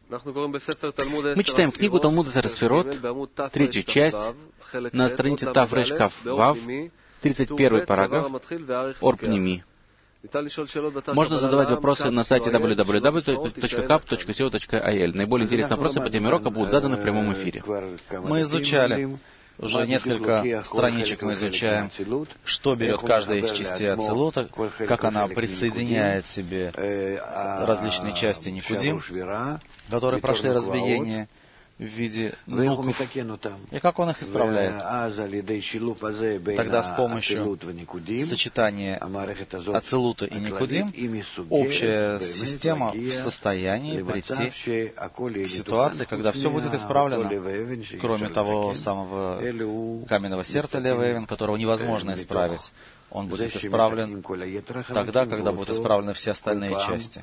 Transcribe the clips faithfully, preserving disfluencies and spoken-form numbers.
Мы читаем книгу Талмуд Эсер Сферот, третью часть, на странице Тав Реш Кав Вав, тридцать первый параграф, Ор Пними. Можно задавать вопросы на сайте дабл ю дабл ю дабл ю точка кап точка си о точка ай эл. Наиболее интересные вопросы по теме урока будут заданы в прямом эфире. Мы изучали, уже несколько страничек мы изучаем, что берет каждая из частей Ацилута, как она присоединяет к себе различные части Никудим, которые прошли разбиение в виде нуков, и как он их исправляет. Тогда с помощью сочетания Ацилута и Никудим общая система в состоянии прийти к ситуации, когда все будет исправлено, кроме того самого каменного сердца Лева Эвен, которого невозможно исправить. Он будет исправлен тогда, когда будут исправлены все остальные части.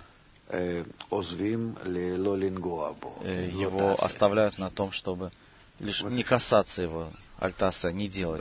Его оставляют на том, чтобы лишь не касаться его, альтаса, не делать.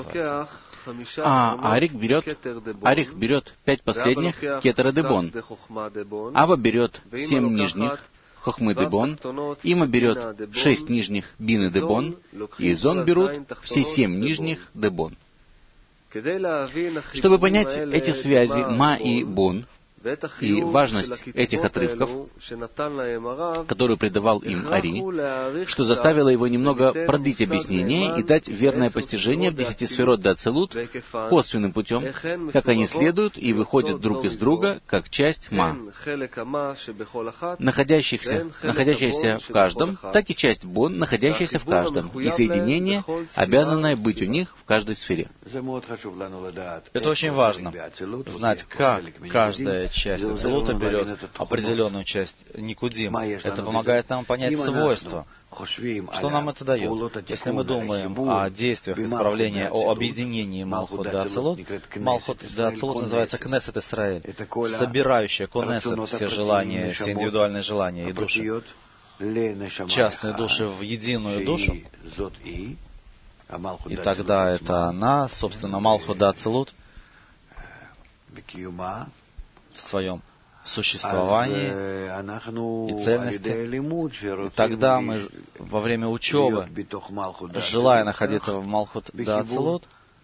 А Арик берет, Арих берет пять последних кетера дебон, Ава берет семь нижних хохмы дебон, Има берет шесть нижних бины дебон, и Изон берут все семь нижних дебон. Чтобы понять эти связи ма и бон, и важность этих отрывков, которую придавал им Ари, что заставило его немного продлить объяснение и дать верное постижение в десяти сферот де Ацилут косвенным путем, как они следуют и выходят друг из друга, как часть ма, находящихся, находящаяся в каждом, так и часть бон, находящаяся в каждом, и соединение, обязанное быть у них в каждой сфере. Это очень важно, знать, как каждая часть Ацилута берет определенную часть Никудим. Это помогает нам понять свойства. Что нам это дает? Если мы думаем о действиях исправления, о объединении Малхут де Ацилут, Малхут де Ацилут называется Кнесет Исраэль, собирающая Конесет все желания, все индивидуальные желания и души, частные души в единую душу. И тогда это она, собственно, Малхут де Ацилут, в своем существовании и цельности. И тогда мы во время учебы, желая находиться в Малхут де Ацилут,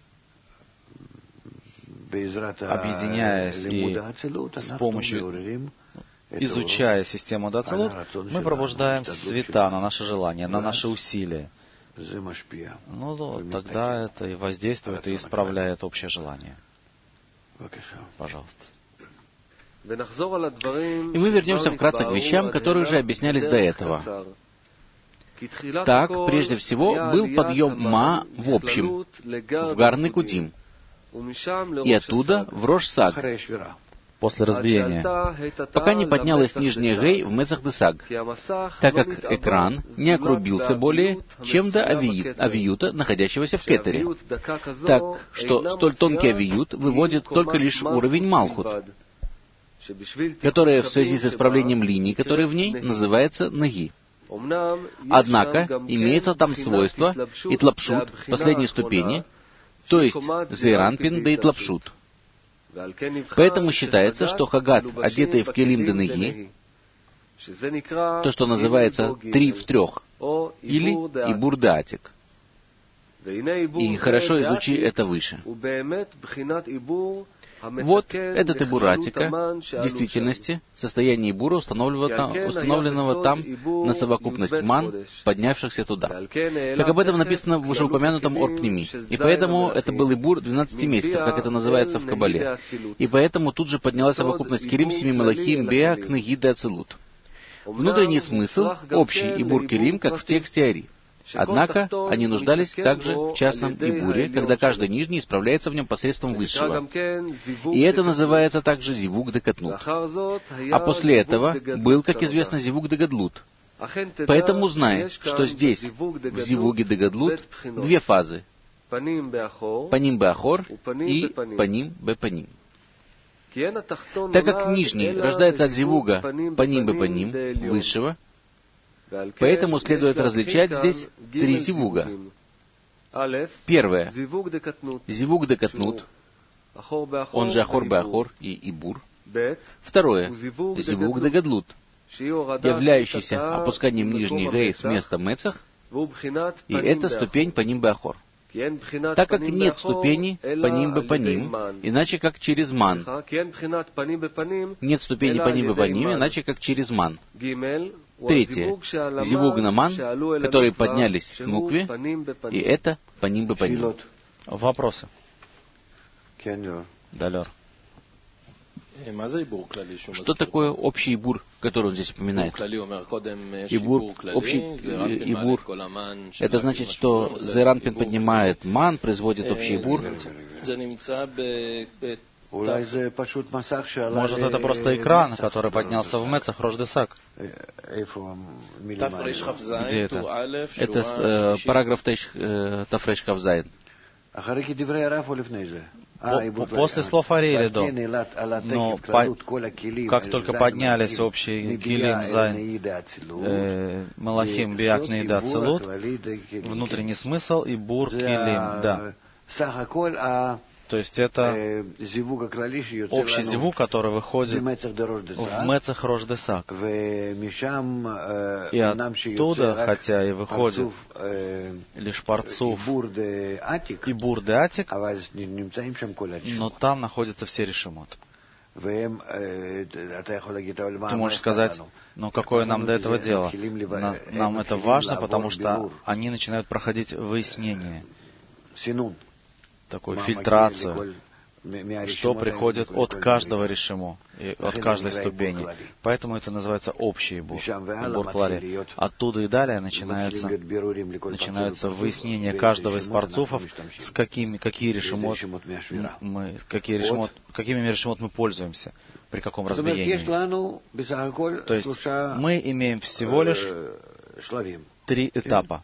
объединяясь и с помощью, изучая систему де Ацилут, мы пробуждаем света на наше желание, на наши усилия. Ну, вот, тогда это и воздействует, и исправляет общее желание. Пожалуйста. И мы вернемся вкратце к вещам, которые уже объяснялись до этого. Так, прежде всего, был подъем Ма в общем, в Гар Никудим, и оттуда в Рош Саг, после разбиения, пока не поднялась нижняя Гей в Мецах де Саг, так как экран не окрубился более, чем до авиют, авиюта, находящегося в Кетере, так что столь тонкий авиют выводит только лишь уровень Малхут, которая в связи с исправлением линий, которые в ней, называется Наги. Однако, имеется там свойство Итлапшут последней ступени, то есть Зейранпин да Итлапшут. Поэтому считается, что Хагат, одетый в Келим де Наги, то, что называется три в трех, или Ибур де Атик. И хорошо изучи это выше. Вот этот Ибур Атика, в действительности, состояние Ибура, установленного там на совокупность ман, поднявшихся туда. Как об этом написано в уже упомянутом Ор Пними. И поэтому это был Ибур двенадцати месяцев, как это называется в Кабале. И поэтому тут же поднялась совокупность Келим, Семи Мелахим, Беа, Кныги де Ацилут. Внутренний смысл — общий Ибур Келим, как в тексте Ари. Однако они нуждались также в частном ибуре, когда каждый нижний исправляется в нем посредством высшего. И это называется также зивук де катнут. А после этого был, как известно, зивук де гадлут. Поэтому знай, что здесь, в зивуге де гадлут, две фазы. Паним бе ахор и паним бе паним. Так как нижний рождается от зивуга паним бе паним, высшего, поэтому следует различать здесь три зивуга. Первое. Зивуг де катнут, он же ахор бе ахор и ибур. Второе. Зивуг де гадлут, являющийся опусканием нижней гей с места мецах, и это ступень паним беахор. Так как нет ступени паним бепаним, иначе как через ман. Нет ступени паним бепаним, иначе как через ман. Третье. Зивуг на ман, которые поднялись к нукве, и это паним бепаним. Вопросы? Далер. Что такое общий ибур, который он здесь упоминает? Ибур, общий ибур, это значит, что Зеранпин поднимает ман, производит общий ибур. Может, это просто экран, который поднялся в Мецах Рождесак? Где это? Это э, параграф э, Тафреш Кавзайн. После слов Ариэля, до. Но по, как только поднялись общие Килим, Зайн, э, Малахим, Биак, Нейда, Целут, внутренний смысл и Бур, Килим, да. То есть это общий зивук, который выходит в Мецах Рождесак. И оттуда, хотя и выходит лишь Парцуф и Бур де Атик, но там находятся все решимот. Ты можешь сказать, ну какое нам до этого дело? Нам это важно, потому что они начинают проходить выяснение, такую фильтрацию, что приходит от каждого решимо, и от каждой ступени. Поэтому это называется общий бур, бур клари. Оттуда и далее начинается, начинается выяснение каждого из парцуфов, с какими, какие решимот мы, какие решимот, какими решимот мы пользуемся, при каком разбиении. То есть мы имеем всего лишь три этапа.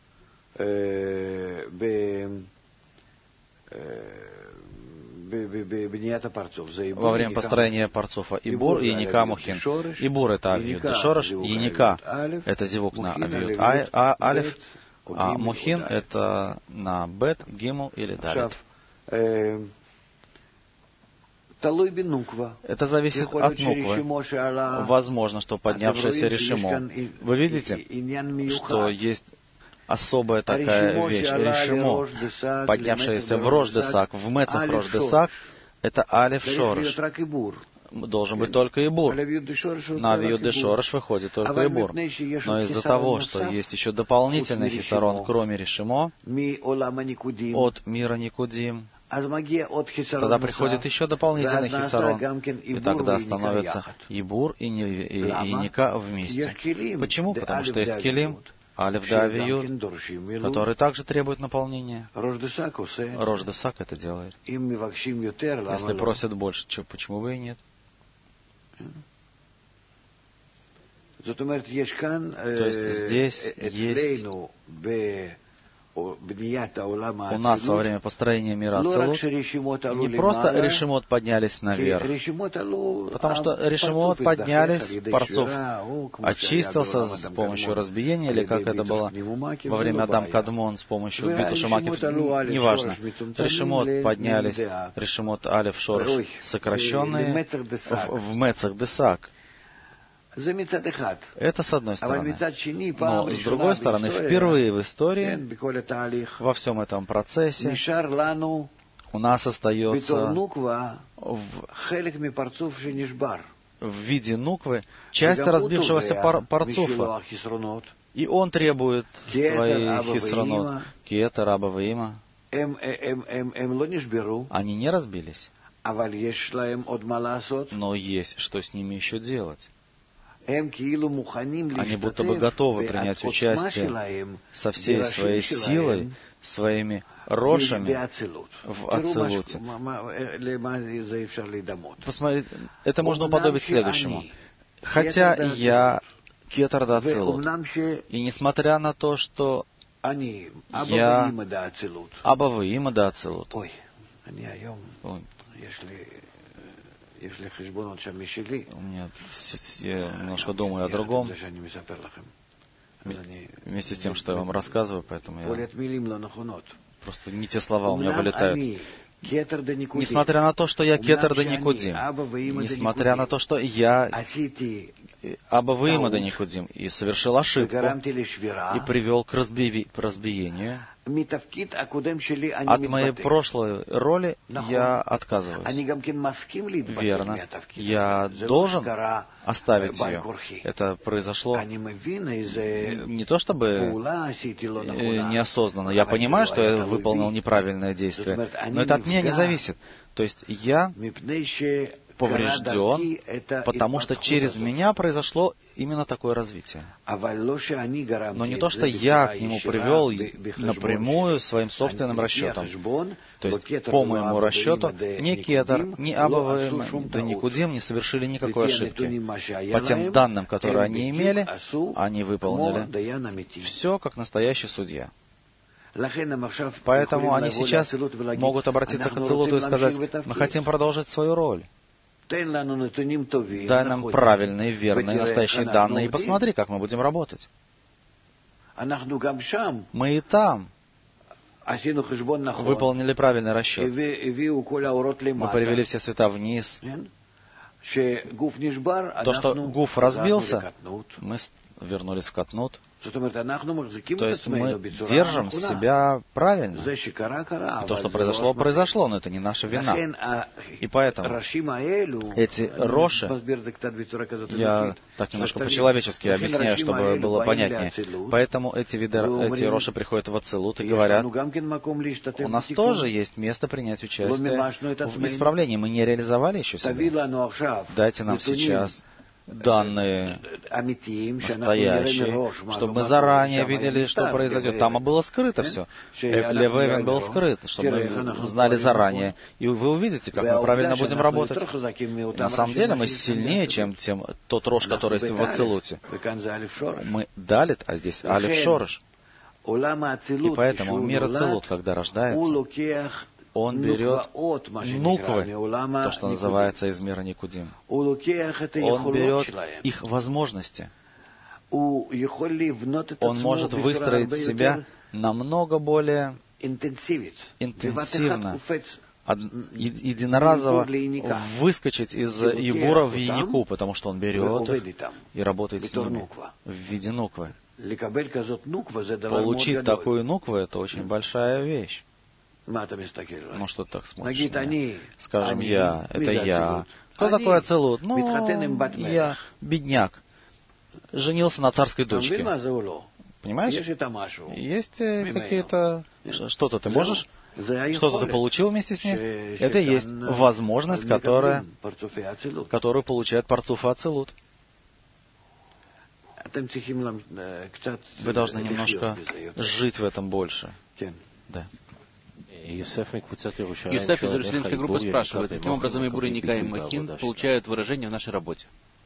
Во время построения парцуфа Ибур и Яника Мухин. Ибур — это Авиют Дешораш, Яника — это зивук на Авиют Алиф, а Мухин — это на Бет, Гимл или Далит. Это зависит от нуквы. Возможно, что поднявшееся решимо. Вы видите, что есть особая такая вещь, решимо, поднявшаяся в Рождесак, в Мецах Рождесак, это Алиф Шореш. Должен быть только Ибур. На Авиют де Шореш выходит только Ибур. Но из-за того, что есть еще дополнительный хисарон, кроме решимо, от мира Никудим, тогда приходит еще дополнительный хисарон, и тогда становится Ибур и Яника вместе. Почему? Потому что есть Килим, Алиф да Авиют, который также требует наполнения. Рождесак это делает. Если просят больше, почему бы и нет? То есть здесь есть у нас во время построения мира Ацилут не просто решимот поднялись наверх, потому что решимот поднялись, Парцуф очистился с помощью разбиения, или как это было во время Адам Кадмон с помощью Битушамакев, неважно. Решимот поднялись, решимот Алиф Шореш сокращенные в Мецах Десак. Это с одной стороны. Но с другой стороны, впервые в истории, во всем этом процессе, у нас остается в, в виде нуквы часть разбившегося пар, парцуфа. И он требует своих хисронот. Киета, Раба, Ваима. Они не разбились. Но есть, что с ними еще делать. Они будто бы готовы принять участие со всей своей силой, своими рошами в Ацилуте. Посмотрите, это можно уподобить следующему. Хотя я кетар да Ацилут, и несмотря на то, что я Аба Ваима да Ацилут, у меня я немножко думаю о другом, вместе с тем, что я вам рассказываю, поэтому я просто не те слова у меня вылетают. Несмотря на то, что я кетер да Никудим, несмотря на то, что я Аба Вима да Никудим, и совершил ошибку, и привел к, разби... к разбиению, от моей прошлой роли я отказываюсь. Верно. Я должен оставить ее. Это произошло не то чтобы неосознанно. Я понимаю, что я выполнил неправильное действие, но это от меня не зависит. То есть я поврежден, потому что через меня произошло именно такое развитие. Но не то, что я к нему привел напрямую своим собственным расчетом. То есть, по моему расчету, ни Кетер, ни Аба Вима, да Никудим не совершили никакой ошибки. По тем данным, которые они имели, они выполнили все, как настоящий судья. Поэтому они сейчас могут обратиться к Ацилуту и сказать: мы хотим продолжить свою роль. Дай нам правильные, верные, настоящие данные, и посмотри, как мы будем работать. Мы и там выполнили правильный расчет. Мы привели все света вниз. То, что гуф разбился, мы вернулись в катнут. То есть мы держим себя правильно. То, что произошло, произошло, но это не наша вина. И поэтому эти роши, я так немножко по-человечески объясняю, чтобы было понятнее, поэтому эти, виды, эти роши приходят в Ацилут и говорят: у нас тоже есть место принять участие в исправлении. Мы не реализовали еще себя. Дайте нам сейчас данные настоящие, чтобы мы заранее видели, что произойдет. Там было скрыто все. Левевин был скрыт, чтобы мы знали заранее. И вы увидите, как мы правильно будем работать. На самом деле мы сильнее, чем тем, тот рож, который есть в Ацилуте. Мы далит, а здесь алиф шорыш. И поэтому мир Ацилут, когда рождается, он берет нуквы, то, что называется из мира Никудим. Он берет их возможности. Он может выстроить себя намного более интенсивно, единоразово выскочить из Ебура в Янику, потому что он берет их и работает с ними в виде нуквы. Получить такую нукву — это очень большая вещь. Ну, что ты так смотришь? Скажем, я, это я. Кто такой Ацилут? Ну, я бедняк. Женился на царской дочке. Понимаешь? Есть какие-то... Что-то ты можешь? Что-то ты получил вместе с ней? Это и есть возможность, которая, которую получает Парцуф Ацилут. Вы должны немножко жить в этом больше. Да. Юсеф из Иерусалимской группы спрашивает, каким образом Ибур, Ника и Махин получают выражение в нашей работе.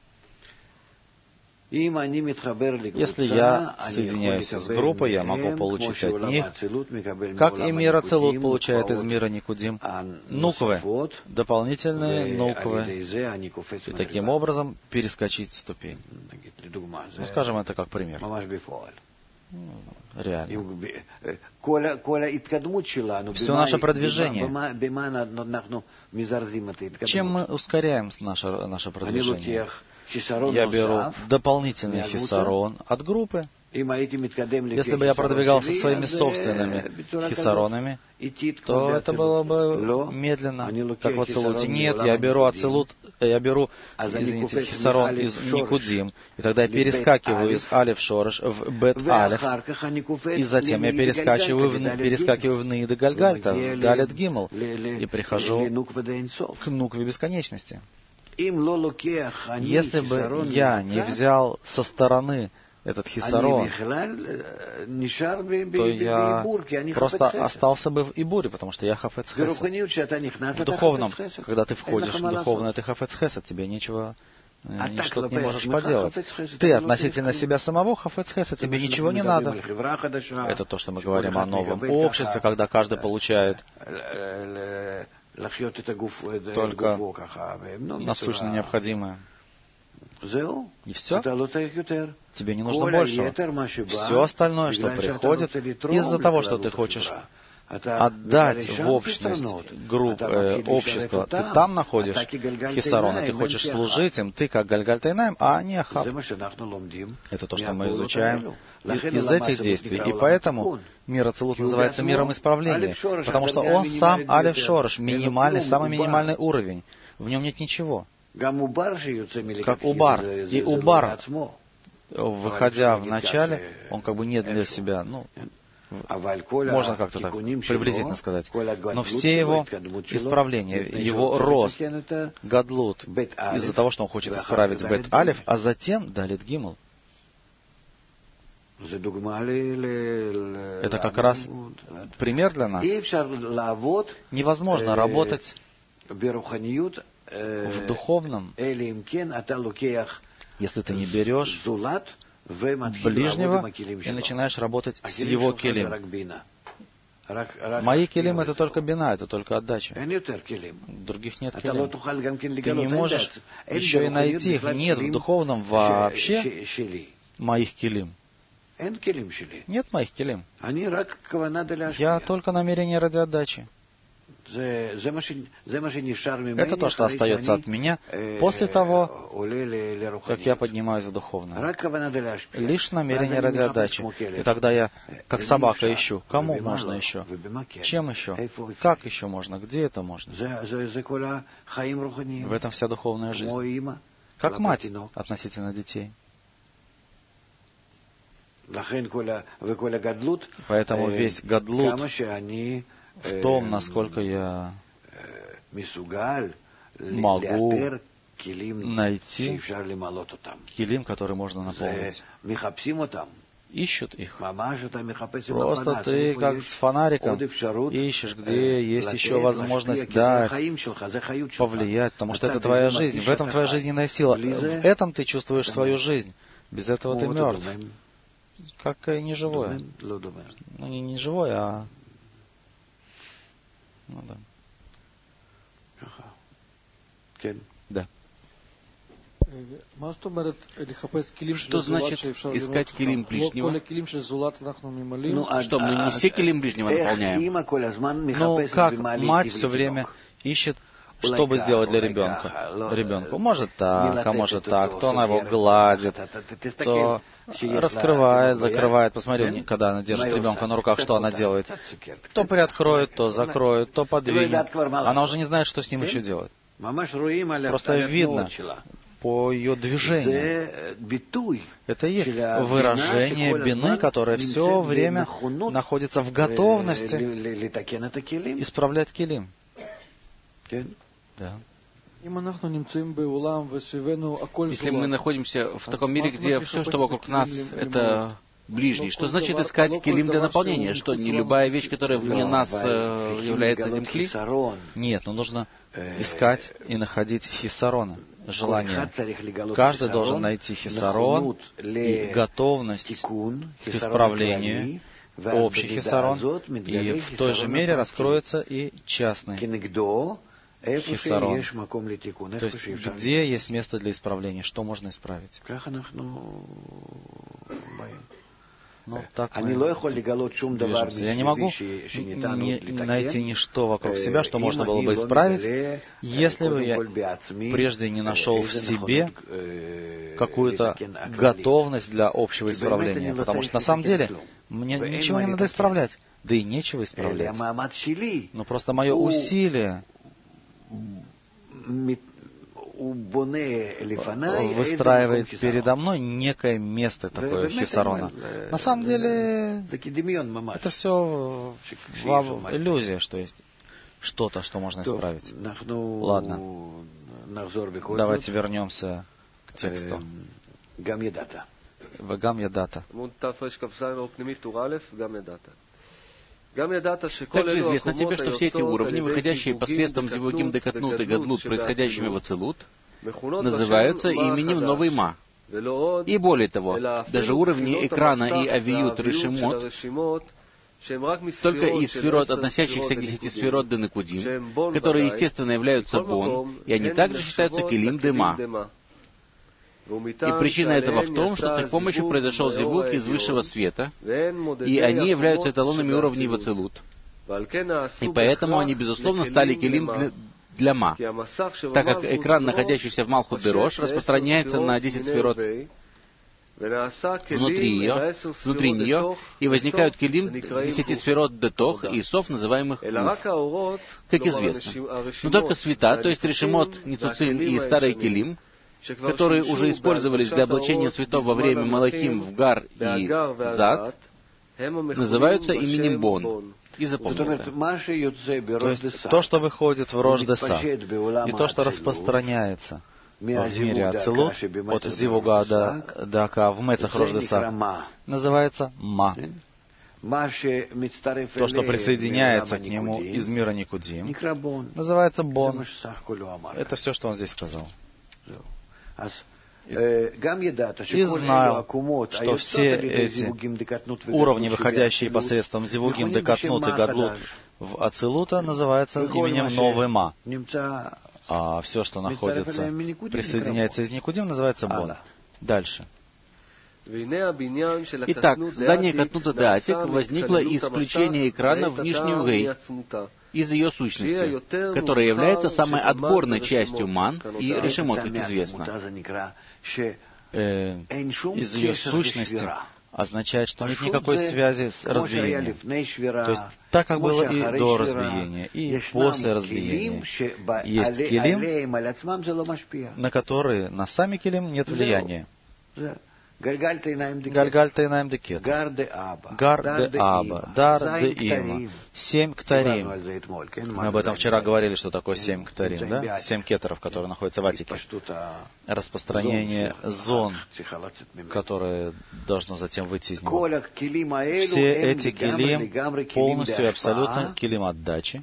Если я соединяюсь с группой, я могу получить от них, как и мир Ацилут получает из мира Никудим, нуквы, дополнительные нуквы, и таким образом перескочить ступень. Ну, скажем, это как пример. Реально. Все наше продвижение. Чем мы ускоряем наше, наше продвижение? Я беру дополнительный хисарон от группы. Если бы я продвигался своими собственными хисаронами, то это было бы медленно, как в Ацилуте. Нет, я беру Ацилут, я беру, извините, хисарон из Никудим, и тогда я перескакиваю из алиф шорыш в бет алиф, и затем я перескакиваю в, перескакиваю в нида гальгальта, в далет гимл, и прихожу к нукве бесконечности. Если бы я не взял со стороны этот хисарон, то я просто остался бы в Ибуре, потому что я хафец хесед. В духовном, когда ты входишь в духовное, ты хафец хесед, тебе нечего, ничто не можешь поделать. Ты относительно себя самого хафец хесед, тебе ничего не надо. Это то, что мы говорим о новом обществе, когда каждый получает только насущно необходимое. И все. Тебе не нужно большего. Все остальное, что приходит из-за того, что ты хочешь отдать в общность групп, э, общества, ты там находишь хисарона, ты хочешь служить им, ты как Гальгальтайнаим, а они Ахав. Это то, что мы изучаем из этих действий. И поэтому мир Ацилут называется миром исправления, потому что он сам Алеф Шорош, минимальный, самый минимальный уровень. В нем нет ничего. Как Убар. И Убар, выходя в начале, он как бы не для себя, ну, можно как-то так приблизительно сказать. Но все его исправления, его рост, гадлут, из-за того, что он хочет исправить Бет Алеф, а затем Далит Гимл. Это как раз пример для нас. Невозможно работать в духовном, если ты не берешь ближнего и начинаешь работать с его келим. Мои келим — это только бина, это только отдача. Других нет келим. Ты не можешь еще и найти их. Нет в духовном вообще моих келим. Нет моих келим. Я только намерение ради отдачи. Это то, что остается от меня после того, как я поднимаюсь в духовное. Лишь намерение ради отдачи. И тогда я, как собака, ищу. Кому можно еще? Чем еще? Как еще можно? Где это можно? В этом вся духовная жизнь. Как мать относительно детей. Поэтому весь гадлут в том, насколько я могу найти килим, который можно наполнить. Ищут их. Просто ты, как с фонариком, ищешь, где есть еще возможность дать, повлиять, потому что это твоя жизнь. В этом твоя жизненная сила. В этом ты чувствуешь свою жизнь. Без этого ты мертв. Как и не живое. Ну, не, не живое, а... Ну да. Да. Что значит искать килим ближнего? Ну, а что, мы не все килим ближнего наполняем? Ну, как мать все время ищет, чтобы сделать для ребенка. Ребенку может так, а может так. То она его гладит, то раскрывает, закрывает. Посмотри, когда она держит ребенка на руках, что она делает. То приоткроет, то закроет, то подвинет. Она уже не знает, что с ним еще делать. Просто видно по ее движению. Это и есть выражение бины, которое все время находится в готовности исправлять килим. Да. Если мы находимся в таком мире, где все, что вокруг нас, это ближний, что значит искать килим для наполнения? Что, не любая вещь, которая вне нас является этим кли? Нет, но нужно искать и находить хисарона, желание. Каждый должен найти хисарон и готовность к исправлению, общий хисарон, и в той же мере раскроется и частный хисарон. То есть, где есть место для исправления, что можно исправить. Ну, так мы движемся. Я не могу не найти ничто вокруг себя, что можно было бы исправить, если бы я прежде не нашел в себе какую-то готовность для общего исправления. Потому что на самом деле мне ничего не надо исправлять, да и нечего исправлять. Но просто мое усилие выстраивает передо мной некое место такое хисарона. На самом деле, это все иллюзия, что есть что-то, что можно исправить. Ладно. Давайте вернемся к тексту. Вегам ядата. Также известно тебе, что все эти уровни, выходящие посредством Зивугим Декатнут и Гадлут, происходящими в Ацилут, называются именем Новый Ма. И более того, даже уровни экрана и авиют Решимот, только из сферот, относящихся к десяти сферот Денекудим, которые, естественно, являются Бон, и они также считаются Келим Дема. И причина этого в том, что с их помощью произошел зивук из высшего света, и они являются эталонами уровней в Ацилут. И поэтому они, безусловно, стали келим для, для ма, так как экран, находящийся в Малхут Дерош, распространяется на десять сферот внутри ее, внутри нее, и возникают келим десяти сферот детох и сов, называемых муф, как известно. Но только света, то есть решимот, ницуцим и старые келим, которые уже использовались для облачения цветов во время Малахим в Гар и Зад, называются именем Бон. И запомни это. То есть то, что выходит в Рош Деса, и то, что распространяется в мире Ацилут, от Зивуга до, до Ака, в Мецах Рош Деса, называется Ма. То, что присоединяется к нему из мира Никудим, называется Бон. Это все, что он здесь сказал. И знал, что все эти уровни, выходящие посредством Зивугим, Декатнут и Гадлут в Ацилута, называются именем Новый Ма. А все, что находится, присоединяется из Никудим, называется Бон. Дальше. Итак, здание Катнута Даатик возникло из включения экрана в нижнюю Гей, из ее сущности, которая является самой отборной частью Ман и Решемот, как известно. Э, из ее сущности означает, что нет никакой связи с разбиением. То есть, так как было и до разбиения, и после разбиения, есть келим, на которые на сами келим нет влияния. Гальгальта и Наим де Кетер, Гар де Аба, Дар де Има, семь ктарим. Мы об этом вчера говорили, что такое семь ктарим, да? Семь кетеров, которые находятся в Атике. Распространение зон, которое должно затем выйти из него. Все эти келим полностью и абсолютно келим отдачи.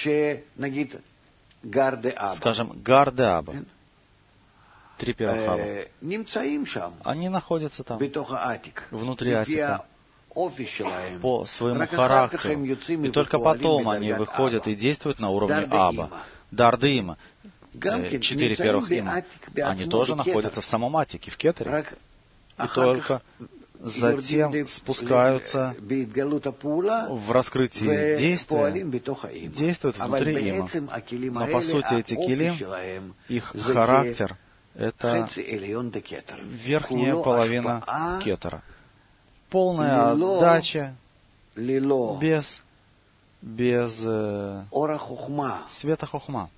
Скажем, Гар де Аба. Три первых хаба. Они находятся там, внутри Атика, по своему характеру. И только потом они выходят и действуют на уровне Аба. Дардыима, четыре первых има, они тоже находятся в самом Атике, в Кетере. И только затем спускаются в раскрытии действия, действуют внутри има. Но по сути эти килим, их характер, это верхняя половина кетера. Полная отдача, без, без э, света хохма.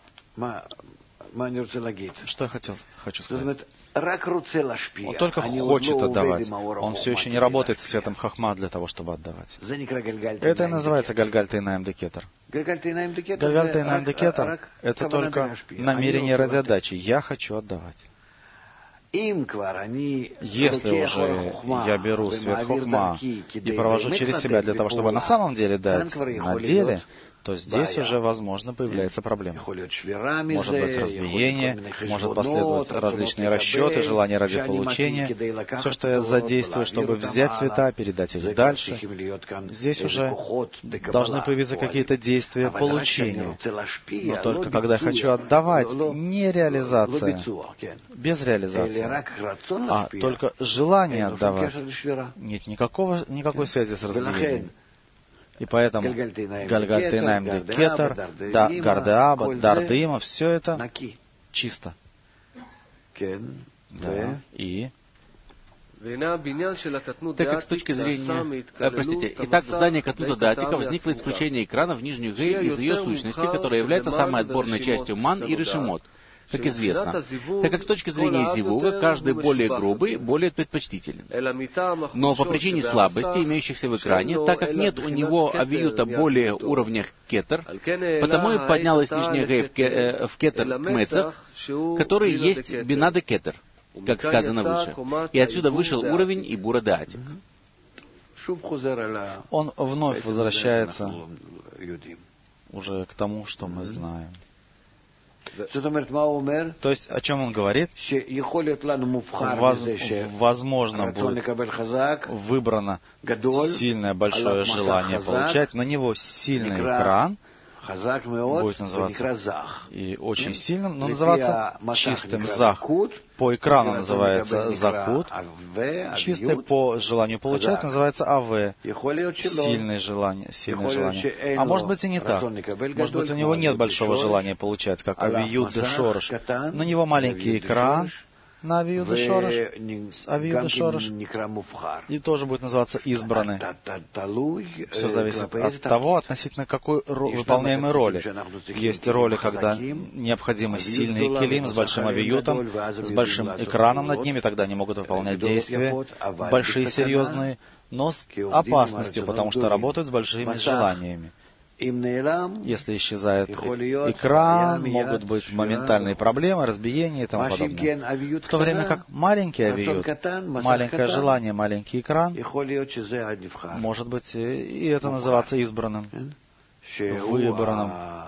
Что я хотел, хочу сказать? Он только хочет отдавать. Он все еще не работает с светом хохма для того, чтобы отдавать. Это и называется Гальгальта и Наим де Кетер. Гальгальта и Наим де Кетер — это только намерение ради отдачи. Я хочу отдавать. Если уже я беру свет хохма и провожу через себя для того, чтобы на самом деле дать на деле, то здесь уже, возможно, появляется проблема. Может быть разбиение, может последовать различные расчеты, желания ради получения. Все, что я задействую, чтобы взять цвета, передать их дальше, здесь уже должны появиться какие-то действия получения. Но только когда я хочу отдавать, не реализация, без реализации, а только желание отдавать, нет никакого, никакой связи с разбиением. И поэтому Гальгальта и Наим де Кетер, Гар де Аба, Дар де Има, все это чисто. Да. И так как с точки зрения... Э, простите. Итак, здание Катнута Даатика возникло из включения экрана в нижнюю Гей из ее сущности, которая является самой отборной частью Ман и Решемот, как известно, так как с точки зрения Зивуга каждый более грубый, более предпочтителен. Но по причине слабости, имеющихся в экране, так как нет у него авиюта более уровня кетер, потому и поднялась нижняя Гей в, ке, э, в кетер к Мецах, который есть бина де кетер, как сказано выше. И отсюда вышел уровень и бура де Атик. Он вновь возвращается уже к тому, что мы знаем. То есть, о чем он говорит? Воз, возможно, будет выбрано сильное большое желание получать, на него сильный экран, будет называться и очень сильным, но называться чистым зах. По экрану называется закут, чистый по желанию получать называется ав, сильное желание, сильное желание. А может быть и не так. Может быть у него нет большого желания получать, как авиют де шорош. На него маленький экран, на авиют де шорош, с авиют де шорош, и тоже будет называться избранный. Все зависит от того, относительно какой выполняемой роли. Есть роли, когда необходимы сильные килим с большим авиютом, с большим экраном над ними, тогда они могут выполнять действия большие, серьезные, но с опасностью, потому что работают с большими желаниями. Если исчезает экран, могут быть моментальные проблемы, разбиения и тому подобное. В то время как маленький авиют, маленькое желание, маленький экран, может быть, и это называться избранным, выбранным,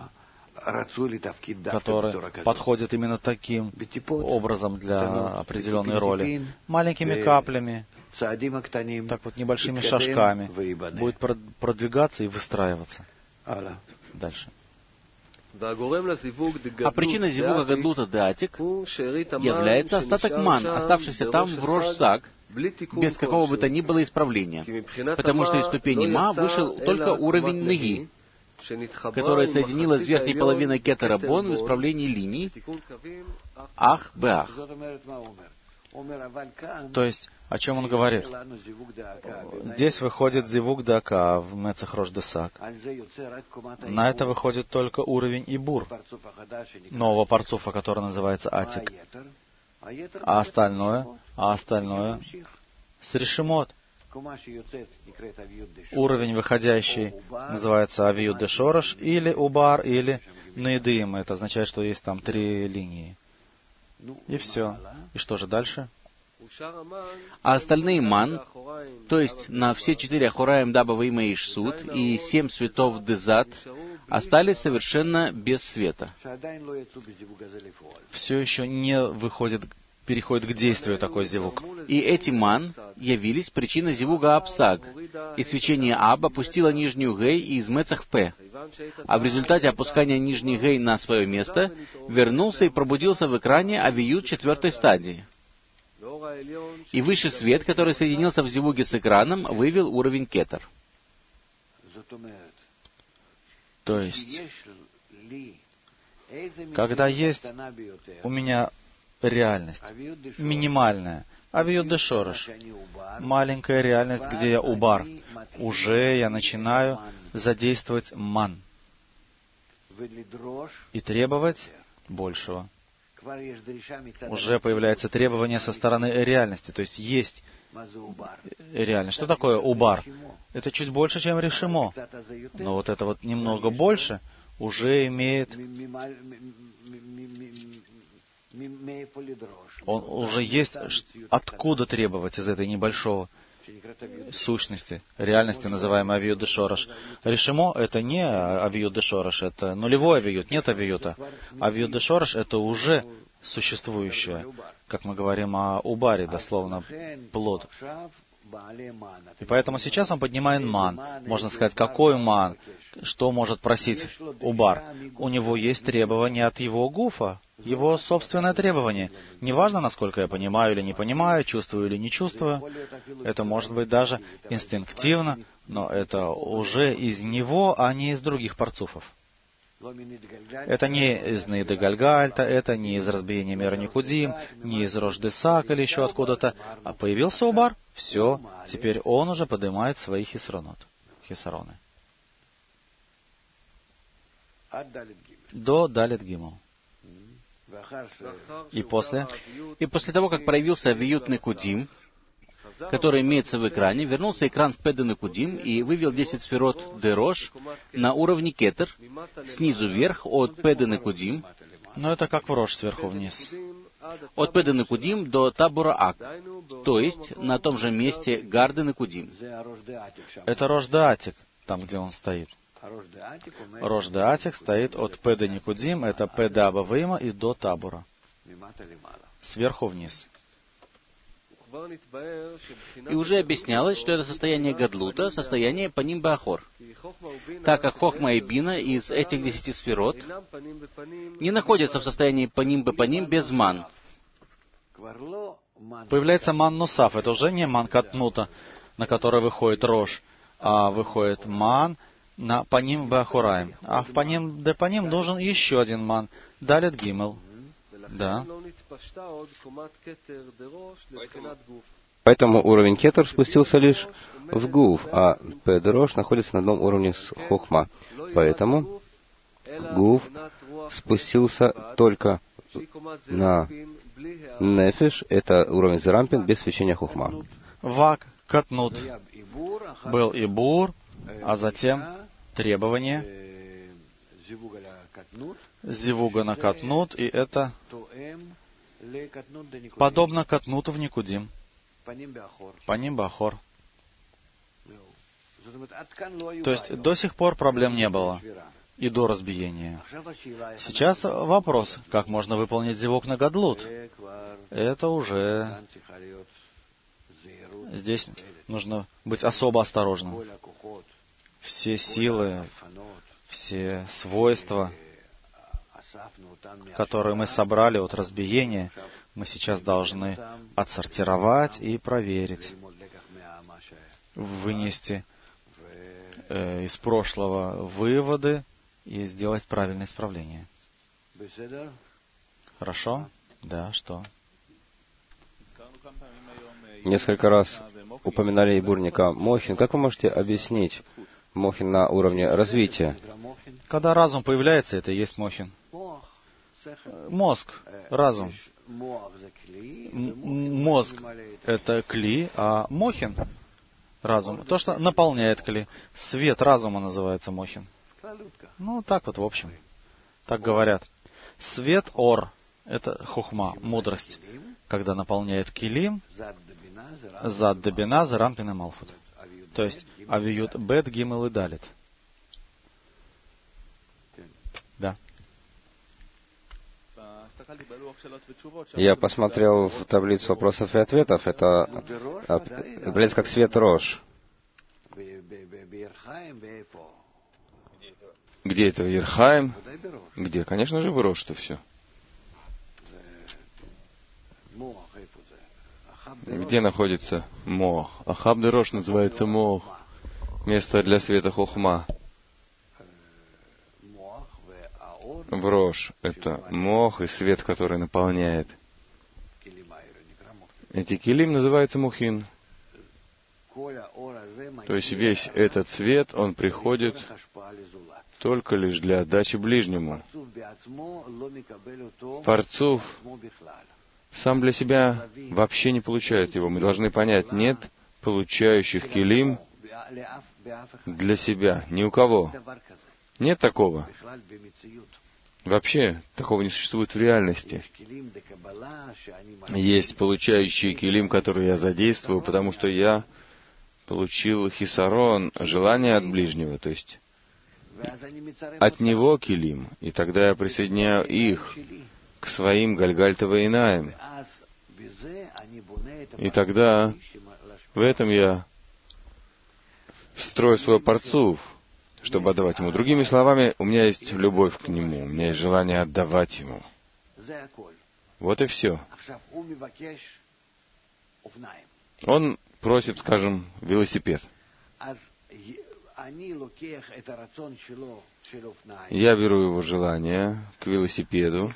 который подходит именно таким образом для определенной роли. Маленькими каплями, так вот небольшими шажками будет продвигаться и выстраиваться. Дальше. А причиной зивуга гадлута деатик является остаток ман, оставшийся там в Рош-Саг, без какого бы то ни было исправления, потому что из ступени ма вышел только уровень неги, которая соединилась с верхней половиной кетера бон в исправлении линий ах-беах. То есть, о чем он говорит? Здесь выходит зивуг дака в мецах рош десак. На это выходит только уровень ибур, нового парцуфа, который называется атик. А остальное, а остальное с решимот. Уровень выходящий называется авиют де шорош, или убар, или наидым. Это означает, что есть там три линии. И все. И что же дальше? А остальные ман, то есть на все четыре ахураем даба вейма ишсуд и семь светов дезат, остались совершенно без света. Все еще не выходит, переходит к действию такой зивуг. И эти ман явились причиной зивуга апсаг, и свечение аб опустило нижнюю гей из мецах в п. А в результате опускания нижней гей на свое место вернулся и пробудился в экране авиют четвертой стадии. И высший свет, который соединился в зивуге с экраном, вывел уровень кетер. То есть, когда есть у меня реальность, минимальная, авиют де шорош, маленькая реальность, где я убар, уже я начинаю задействовать ман и требовать большего. Уже появляется требование со стороны реальности, то есть есть реальность. Что такое убар? Это чуть больше, чем решимо. Но вот это вот немного больше уже имеет... Он уже есть откуда требовать из этой небольшого сущности, реальности, называемой авиют де шорош. Решимо — это не авиют де шорош, это нулевой авиют, нет авиюта. Авиют де шорош — это уже существующее, как мы говорим о убаре, дословно плод. И поэтому сейчас он поднимает ман. Можно сказать, какой ман? Что может просить убар? У него есть требования от его гуфа, его собственное требование. Неважно, насколько я понимаю или не понимаю, чувствую или не чувствую. Это может быть даже инстинктивно, но это уже из него, а не из других парцуфов. Это не из Нейды Гальгальта, это не из разбиения мира Никудим, не из Рош Десак или еще откуда-то. А появился убар, все, теперь он уже поднимает свои хисронот, хисароны. До Далит Гимл. И после? И после того, как проявился авиют Никудим, который имеется в экране, вернулся экран в Педа Никудим и вывел десять сферот Дерош на уровне кетер, снизу вверх, от Педа Никудим. Но это как в Рош, сверху вниз. От Педа Никудим до Табура Ак, то есть на том же месте Гарды Никудим. Это Рош де Атик, там, где он стоит. Рош де Атик стоит от Педа Никудим, это Педа Аба Вейма и до Табура. Сверху вниз. И уже объяснялось, что это состояние гадлута, состояние паним беахор. Так как хохма и бина из этих десяти сферот не находятся в состоянии паним бе-паним без ман. Появляется ман нусаф. Это уже не ман катнута, на который выходит рож, а выходит ман на паним беахораем. А в паним де-паним нужен еще один ман. Далит гимел. Да. Поэтому уровень кетер спустился лишь в гуф, а педрош находится на одном уровне с хохма. Поэтому гуф спустился только на нефиш, это уровень зерампин, без свечения хохма. Вак, катнут. Был и бур, а затем требование зивуга на катнут, и это подобно катнуту в никудим. Паним беахор. То есть до сих пор проблем не было. И до разбиения. Сейчас вопрос, как можно выполнить зивуг на гадлут. Это уже... Здесь нужно быть особо осторожным. Все силы, все свойства, которые мы собрали от разбиения, мы сейчас должны отсортировать и проверить, вынести э, из прошлого выводы и сделать правильное исправление. Хорошо? Да, что? Несколько раз упоминали Ибурника Мохин. Как вы можете объяснить Мохин на уровне развития? Когда разум появляется, это и есть Мохин. Мозг, разум. Мозг — это кли, а Мохин — разум. То, что наполняет кли. Свет разума называется Мохин. Ну, так вот, в общем. Так говорят. Свет ор — это хухма, мудрость. Когда наполняет килим, зад дебина, зарампин и малфут. То есть авиют бет, гимел и далит. Да. Я посмотрел в таблицу вопросов и ответов. Это близко как свет рож. Где это Ирхаим? Где? Конечно же, в рож это все. Где находится мох? Ахаб де рош называется мох. Место для света хохма. В рож это мох и свет, который наполняет. Эти килим называется мухин. То есть весь этот свет, он приходит только лишь для отдачи ближнему. Парцуф сам для себя вообще не получает его. Мы должны понять, нет получающих килим для себя. Ни у кого. Нет такого. Вообще, такого не существует в реальности. Есть получающие килим, которые я задействую, потому что я получил хисарон, желание от ближнего, то есть от него килим, и тогда я присоединяю их к своим гальгальтова инаям. И тогда в этом я строю свой парцуф, чтобы отдавать ему. Другими словами, у меня есть любовь к нему, у меня есть желание отдавать ему. Вот и все. Он просит, скажем, велосипед. Я беру его желание к велосипеду,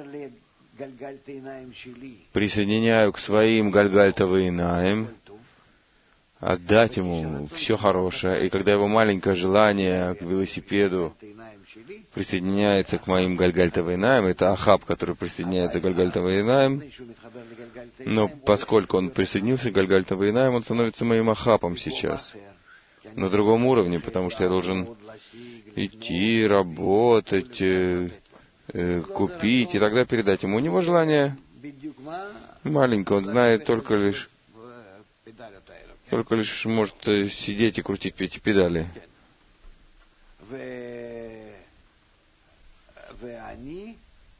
присоединяю к своим гальгальтовым, отдать ему все хорошее. И когда его маленькое желание к велосипеду присоединяется к моим гальгальтовым, это Ахаб, который присоединяется к гальгальтовым, но поскольку он присоединился к гальгальтовым, он становится моим Ахабом сейчас, на другом уровне, потому что я должен идти, работать, э, э, купить, и тогда передать ему. У него желание маленькое, он знает только лишь, только лишь может сидеть и крутить эти педали.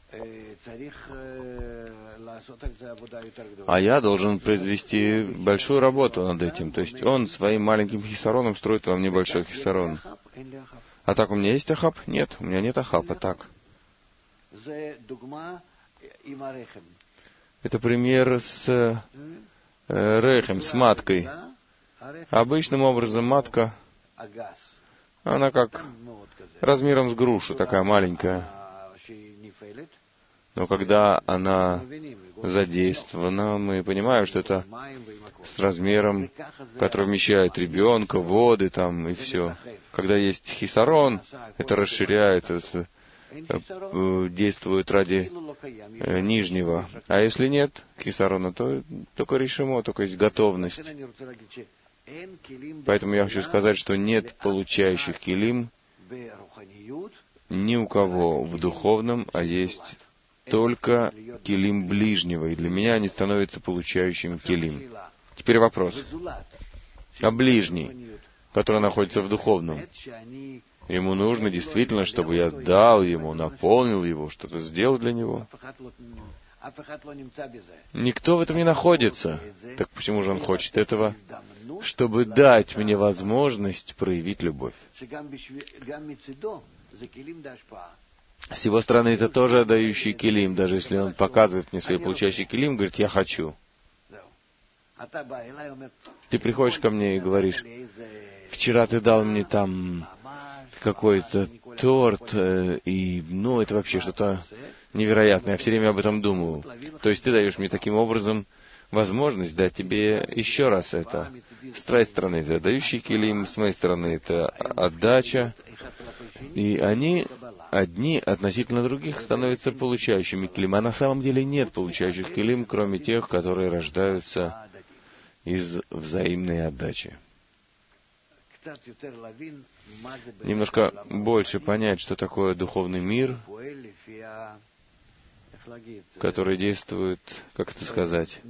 А я должен произвести большую работу над этим. То есть он своим маленьким хисароном строит во мне большой хисарон. А так у меня есть ахаб? Нет, у меня нет ахаба. Так. Это пример с э, рехем, с маткой. Обычным образом матка, она как размером с грушу, такая маленькая. Но когда она задействована, мы понимаем, что это с размером, который вмещает ребенка, воды там и все. Когда есть хисарон, это расширяет, это действует ради э, нижнего. А если нет хисарона, то только решимо, только есть готовность. Поэтому я хочу сказать, что нет получающих килим ни у кого в духовном, а есть только килим ближнего, и для меня они становятся получающими килим. Теперь вопрос. А ближний, который находится в духовном, ему нужно действительно, чтобы я дал ему, наполнил его, что-то сделал для него. Никто в этом не находится. Так почему же он хочет этого? Чтобы дать мне возможность проявить любовь. С его стороны это тоже отдающий килим, даже если он показывает мне свои получающие килим, говорит, я хочу. Ты приходишь ко мне и говоришь, вчера ты дал мне там какой-то торт, и, ну, это вообще что-то невероятное, я все время об этом думаю. То есть ты даешь мне таким образом возможность дать тебе еще раз это. С твоей стороны это отдающий килим, с моей стороны это отдача. И они, одни относительно других, становятся получающими килим. А на самом деле нет получающих килим, кроме тех, которые рождаются из взаимной отдачи. Немножко больше понять, что такое духовный мир, который действует, как это сказать,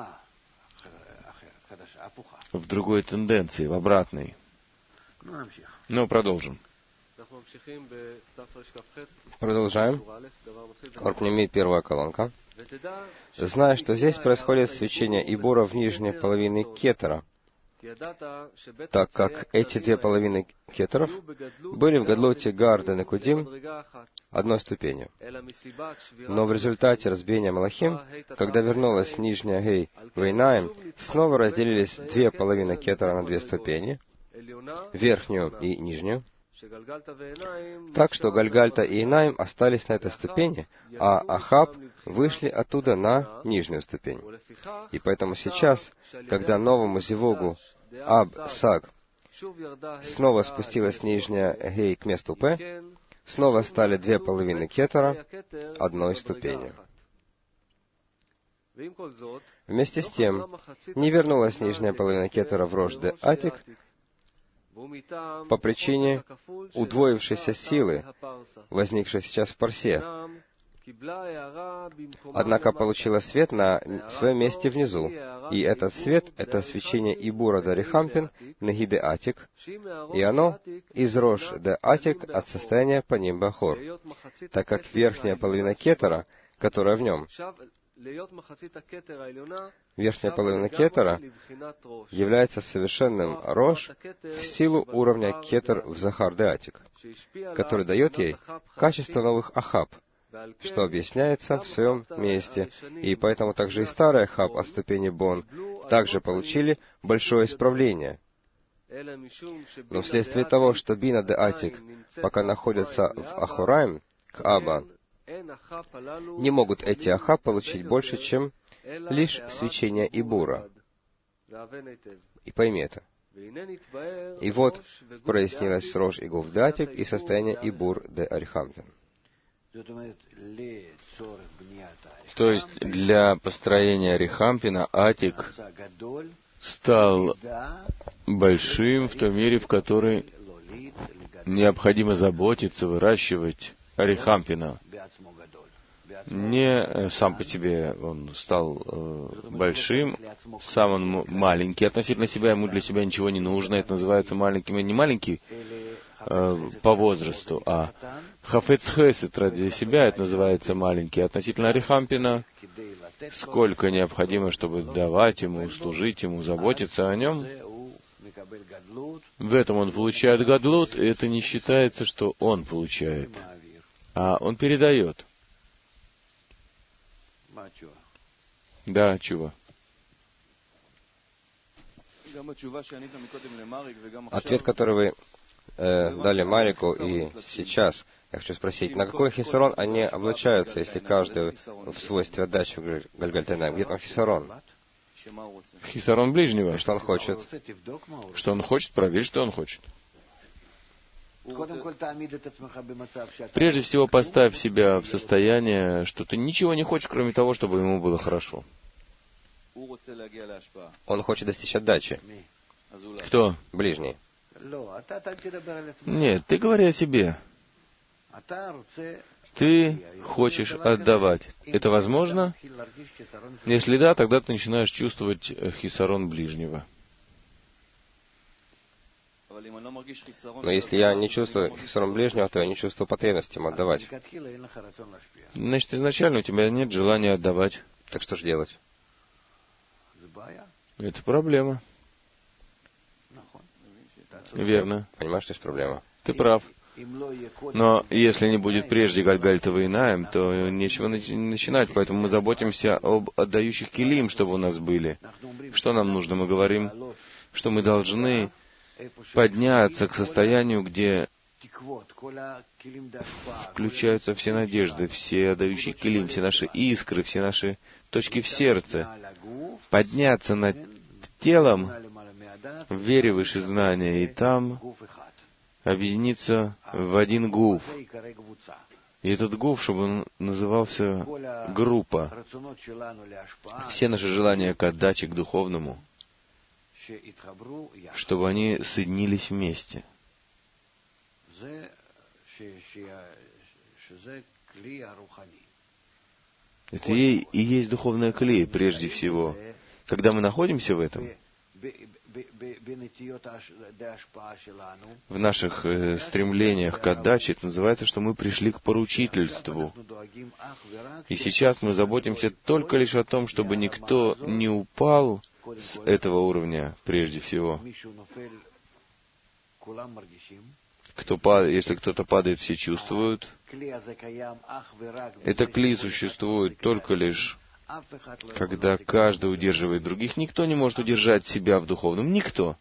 в другой тенденции, в обратной. Ну, продолжим. Продолжаем. Оргнемид, первая колонка. Зная, что здесь происходит свечение Ибура в нижней половине кетера, так как эти две половины кетеров были в Гадлуте Гарда Некудим одной ступенью. Но в результате разбиения Малахим, когда вернулась нижняя Гей Вейнаим, снова разделились две половины кетера на две ступени, верхнюю и нижнюю, так что Гальгальта и Инаим остались на этой ступени, а Ахаб вышли оттуда на нижнюю ступень. И поэтому сейчас, когда новому Зивугу Аб Саг снова спустилась нижняя Гей к месту П, снова стали две половины кетера одной ступени. Вместе с тем, не вернулась нижняя половина кетера в Рош де Атик по причине удвоившейся силы, возникшей сейчас в Парсе. Однако получила свет на своем месте внизу, и этот свет — это свечение Ибура де Рихампин Неги де Атик, и оно из Рош де Атик от состояния Паним Бахор, так как верхняя половина кетера, которая в нем, верхняя половина кетера является совершенным Рош в силу уровня кетер в Захар де Атик, который дает ей качество новых Ахаб, что объясняется в своем месте, и поэтому также и старый Ахаб от ступени Бон также получили большое исправление. Но вследствие того, что Бина де Атик пока находятся в Ахураим, к Аба, не могут эти Ахаб получить больше, чем лишь свечение Ибура. И пойми это. И вот прояснилось Рош и Гуф де Атик и состояние Ибур де Арихампин. То есть для построения Арихампина Атик стал большим в том мире, в который необходимо заботиться, выращивать Арихампина. Не сам по себе он стал э, большим, сам он маленький относительно себя, ему для себя ничего не нужно, это называется маленьким, и не маленький э, по возрасту, а Хафец Хесед ради себя, это называется маленький. Относительно Арихампина, сколько необходимо, чтобы давать ему, служить ему, заботиться о нем, в этом он получает гадлут, и это не считается, что он получает, а он передает. Да, чува. Ответ, который вы э, дали Марику и сейчас, я хочу спросить, на какой хисарон они облачаются, если каждый в свойстве отдачи в Гальгальтайнайм? Где там хисарон? Хисарон ближнего. Что он хочет? Что он хочет, проверь, что он хочет. Прежде всего, поставь себя в состояние, что ты ничего не хочешь, кроме того, чтобы ему было хорошо. Он хочет достичь отдачи. Кто? Ближний. Нет, ты говори о себе. Ты хочешь отдавать. Это возможно? Если да, тогда ты начинаешь чувствовать хисарон ближнего. Но если я не чувствую хисарон ближнего, то я не чувствую потребности им отдавать. Значит, изначально у тебя нет желания отдавать. Так что же делать? Это проблема. Верно. Понимаешь, что есть проблема? Ты прав. Но если не будет прежде Гальгальтова Инаем, то нечего начинать. Поэтому мы заботимся об отдающих килим, чтобы у нас были. Что нам нужно? Мы говорим, что мы должны подняться к состоянию, где включаются все надежды, все отдающие килим, все наши искры, все наши точки в сердце. Подняться над телом в вере выше знания, и там объединиться в один гуф. И этот гуф, чтобы он назывался группа. Все наши желания к отдаче, к духовному, чтобы они соединились вместе. Это и, и есть духовная клей, прежде всего. Когда мы находимся в этом, в наших э, стремлениях к отдаче, это называется, что мы пришли к поручительству. И сейчас мы заботимся только лишь о том, чтобы никто не упал с этого уровня, прежде всего. Кто пад... Если кто-то падает, все чувствуют. Это клей существует только лишь, когда каждый удерживает других. Никто не может удержать себя в духовном. Никто.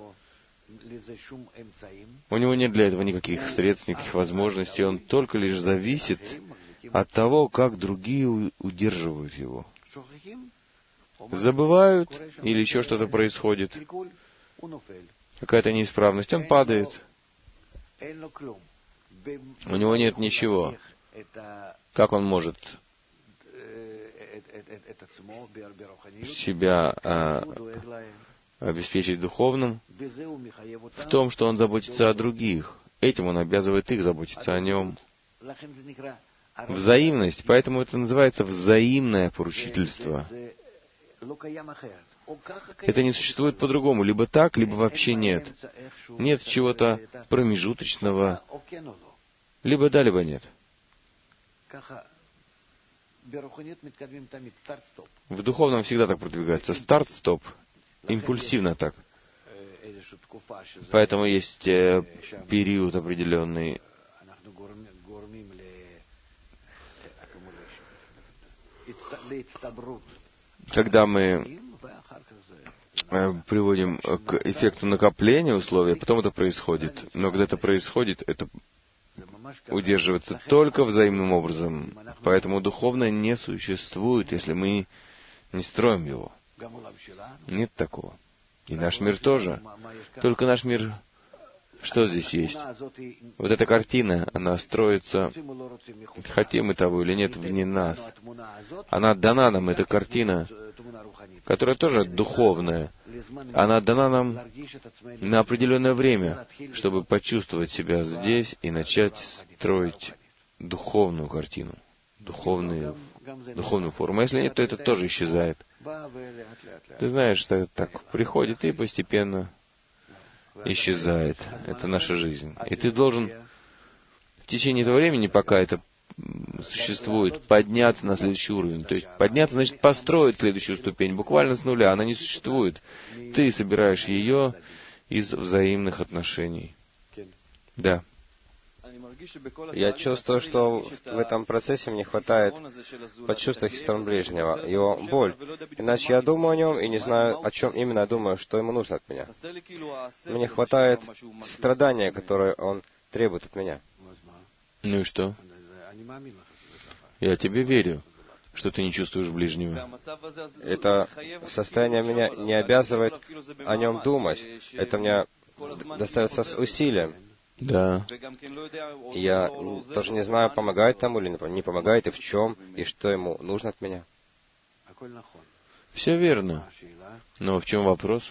У него нет для этого никаких средств, никаких возможностей. Он только лишь зависит от того, как другие удерживают его. Забывают, или еще что-то происходит. Какая-то неисправность. Он падает. У него нет ничего. Как он может себя а, обеспечить духовным? В том, что он заботится о других. Этим он обязывает их заботиться о нем. Взаимность. Поэтому это называется взаимное поручительство. Это не существует по-другому. Либо так, либо вообще нет. Нет чего-то промежуточного. Либо да, либо нет. В духовном всегда так продвигается. Старт-стоп. Импульсивно так. Поэтому есть э, период определенный. Когда мы э, приводим к эффекту накопления условия, потом это происходит. Но когда это происходит, это удерживается только взаимным образом. Поэтому духовное не существует, если мы не строим его. Нет такого. И наш мир тоже. Только наш мир... Что здесь есть? Вот эта картина, она строится, хотим мы того или нет, вне нас. Она дана нам, эта картина, которая тоже духовная. Она дана нам на определенное время, чтобы почувствовать себя здесь и начать строить духовную картину, духовную, духовную форму. А если нет, то это тоже исчезает. Ты знаешь, что это так приходит и постепенно исчезает. Это наша жизнь. И ты должен в течение этого времени, пока это существует, подняться на следующий уровень. То есть подняться, значит, построить следующую ступень, буквально с нуля. Она не существует. Ты собираешь ее из взаимных отношений. Да. Я чувствую, что в этом процессе мне хватает почувствовать сторону ближнего, его боль. Иначе я думаю о нем и не знаю, о чем именно я думаю, что ему нужно от меня. Мне хватает страдания, которое он требует от меня. Ну и что? Я тебе верю, что ты не чувствуешь ближнего. Это состояние меня не обязывает о нем думать. Это мне достается с усилием. Да. Я тоже не знаю, помогает тому или не помогает, и в чем, и что ему нужно от меня. Все верно. Но в чем вопрос?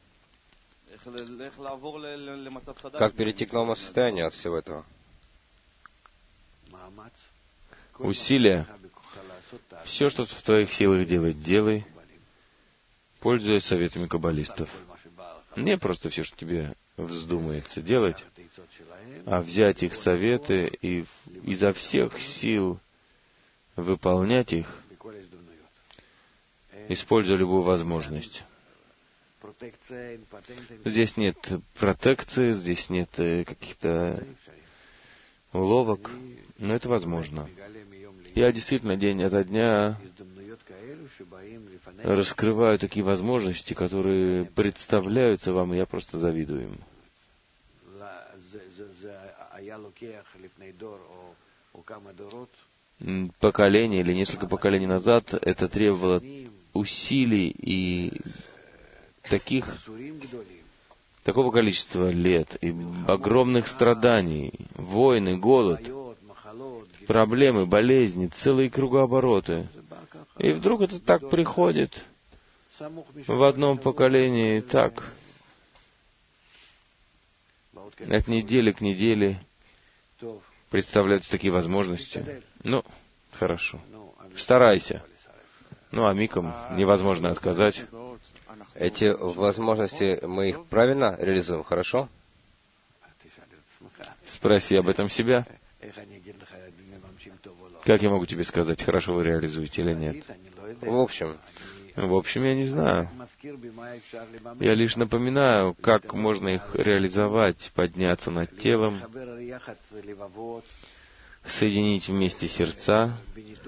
Как перейти к новому состоянию от всего этого? Усилия. Все, что в твоих силах делать, делай, пользуясь советами каббалистов. Не просто все, что тебе вздумается делать, а взять их советы и изо всех сил выполнять их, используя любую возможность. Здесь нет протекции, здесь нет каких-то уловок, но это возможно. Я действительно день ото дня раскрываю такие возможности, которые представляются вам, и я просто завидую им. Поколение или несколько поколений назад это требовало усилий и таких, такого количества лет, и огромных страданий, войны, голод, проблемы, болезни, целые кругообороты. И вдруг это так приходит в одном поколении, так, от недели к неделе представляются такие возможности. Ну, хорошо. Старайся. Ну, а микам невозможно отказать. Эти возможности, мы их правильно реализуем, хорошо? Спроси об этом себя. Как я могу тебе сказать, хорошо вы реализуете или нет? В общем, В общем, я не знаю. Я лишь напоминаю, как можно их реализовать, подняться над телом, соединить вместе сердца,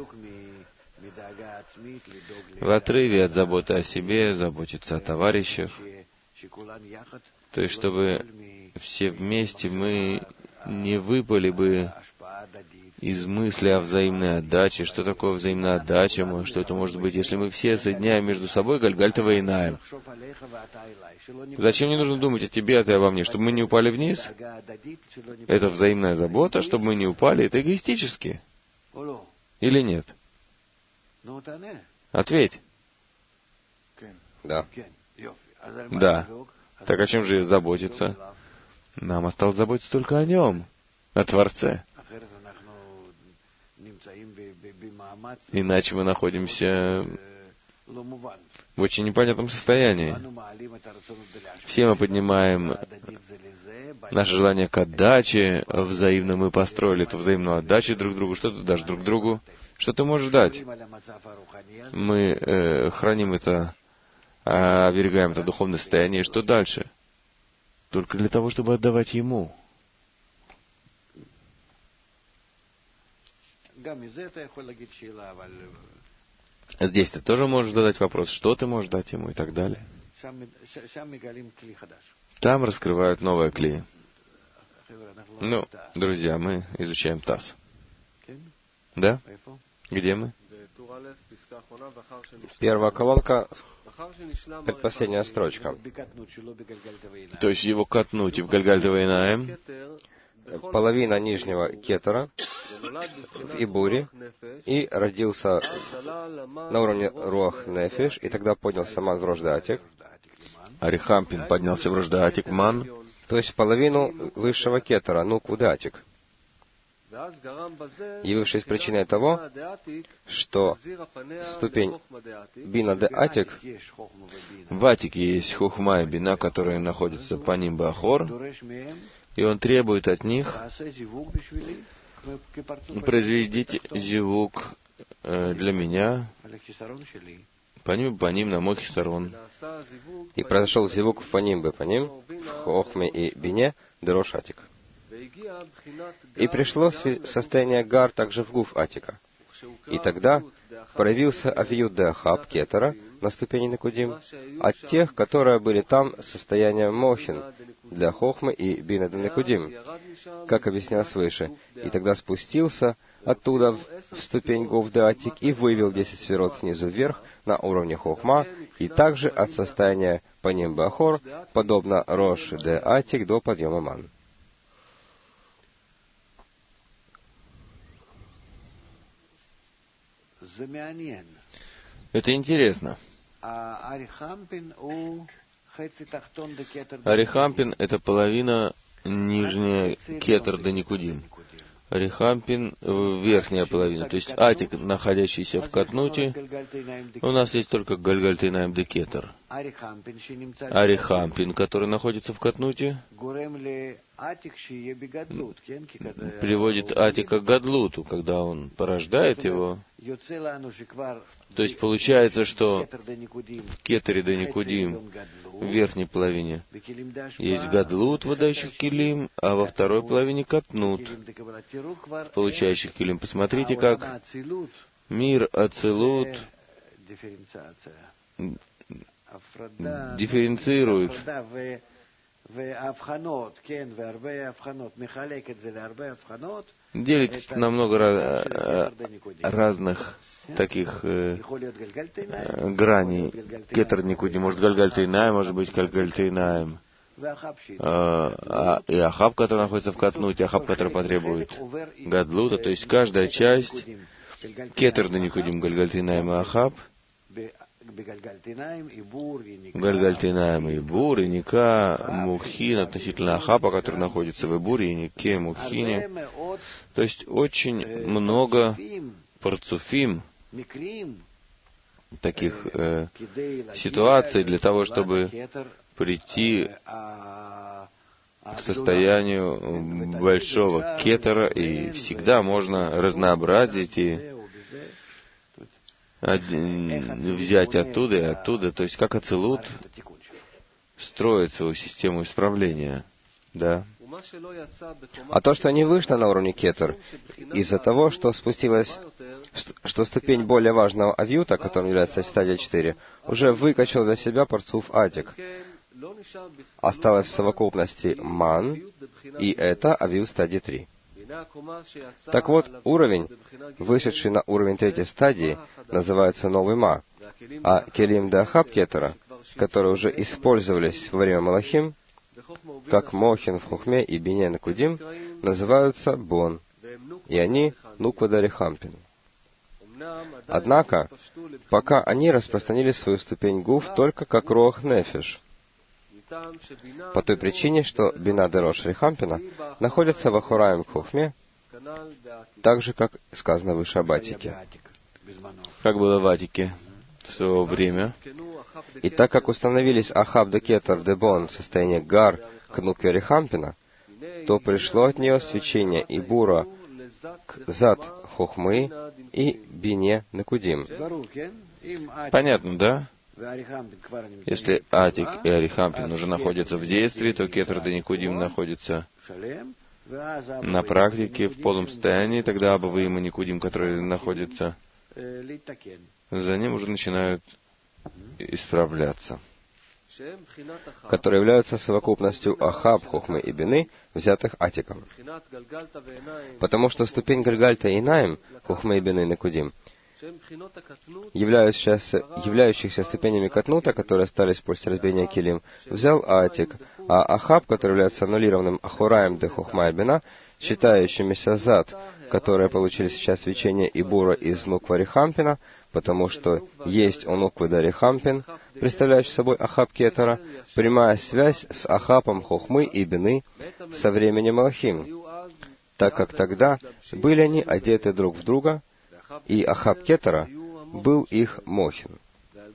в отрыве от заботы о себе, заботиться о товарищах. То есть, чтобы все вместе мы не выпали бы из мысли о взаимной отдаче. Что такое взаимная отдача? Что это может быть, если мы все соединяем между собой гальгальта вейнаем? Зачем мне нужно думать о тебе, а ты обо мне? Чтобы мы не упали вниз? Это взаимная забота, чтобы мы не упали. Это эгоистически. Или нет? Ответь. Да. Да. Так о чем же заботиться? Нам осталось заботиться только о Нем, о Творце. Иначе мы находимся в очень непонятном состоянии. Все мы поднимаем наше желание к отдаче, взаимно мы построили эту взаимную отдачу друг другу. Что ты дашь друг другу? Что ты можешь дать? Мы э, храним это, оберегаем это духовное состояние. И что дальше? Только для того, чтобы отдавать Ему. Здесь ты тоже можешь задать вопрос, что ты можешь дать Ему и так далее. Там раскрывают новое кли. Ну, друзья, мы изучаем ТАСС. Да? Где мы? Первая колонка, предпоследняя строчка. То есть его катнуть и в гальгальта вейнаем. Половина нижнего кетера в Ибуре и родился на уровне руах нефиш, и тогда поднялся ман в рождатик. Арихампин поднялся в рождатик ман. То есть половину высшего кетера, нукву датик, явившись причиной того, что ступень бина де атик, в атике есть хухма и бина, которые находятся по ним бахор, и он требует от них Произведите зивук э, для меня по ним, по ним на мой хисарон. И произошел зивук в паним бы паним, в хохме и бине, дерош атик. И пришло состояние гар также в гуф атика. И тогда проявился авиют де Ахаб Кетера на ступени Некудим от тех, которые были там состоянием Мохин для Хохмы и Бина де Некудим, как объяснялось выше. И тогда спустился оттуда в, в ступень Гуф де Атик и вывел десять сферот снизу вверх на уровне Хохма, и также от состояния Паним Бахор, подобно Рош де Атик, до подъема Ман. Это интересно. Арихампин — это половина нижняя Кетер де Никудим. Арихампин — верхняя половина. То есть Атик, находящийся в Катнуте, у нас есть только Гальгальтейнаим де Кетер. Арихампин, который находится в Катнуте, приводит Атика к Гадлуту, когда он порождает его. То есть получается, что в Кетере де Никудим, в верхней половине, есть Гадлут, выдающий Килим, а во второй половине Катнут, получающий Килим. Посмотрите, как мир Ацилут дифференцирует делить на много разных таких э, граней. Кетер Никудим, может Гальгальтейнаим, может быть Гальгальтейнаим. А, и Ахаб, который находится в Катнуте, Ахаб, который потребует Гадлута, то есть каждая часть Кетер де Никудим, Гальгальтейнаим и Ахаб, Гальгальтейнаим и Бур, и Ника, Мухин относительно Ахаба, который находится в Буре, и Нике, Мухине. То есть очень много парцуфим, таких э, ситуаций для того, чтобы прийти к состоянию большого кетера, и всегда можно разнообразить и взять оттуда и оттуда, то есть как Ацилут строит свою систему исправления, да. А то, что не вышло на уровне кетер, из-за того, что спустилась, что ступень более важного авиута, которым является стадия четыре, уже выкачал для себя парцуф Атик. Осталось в совокупности Ман, и это авиут стадии три. Так вот, уровень, вышедший на уровень третьей стадии, называется новый Ма, а Келим де Ахаб Кетера, которые уже использовались во время Малахим, как Мохин в Хухме и Бине Некудим, называются Бон, и они Нуква де Арихампин. Однако, пока они распространили свою ступень Гуф только как Руах Нефеш, по той причине, что Бина де Рош Арихампина находится в Ахураим Хухме, так же, как сказано выше об Атике. Как было в Атике в свое время. И так как установились Ахаб де Кетер де Бон в состоянии Гар к Нукве Арихампина, то пришло от нее свечение и бура к Зад Хухмы и Бине Некудим. Понятно, да? Если Атик и Арихампин уже находятся в действии, то Кетер де Никудим находится на практике в полном состоянии, тогда Абаваим и Никудим, которые находятся за ним, уже начинают исправляться, которые являются совокупностью Ахаб, Хохмы и Бины, взятых Атиком. Потому что ступень Гальгальта и Наим, Хохмы и Бины Некудим, являющихся, являющихся ступенями Катнута, которые остались после разбиения Килим, взял Атик, а Ахаб, который является аннулированным Ахураем де Хохма и Бина, считающимися Зад, которые получили сейчас свечение и бура из Нуква Арихампина, потому что есть у Нуквы де Арихампин, представляющий собой Ахаб Кетера, прямая связь с Ахабом Хохмы и Бины со временем Малахим, так как тогда были они одеты друг в друга, и Ахаб Кетера был их Мохин.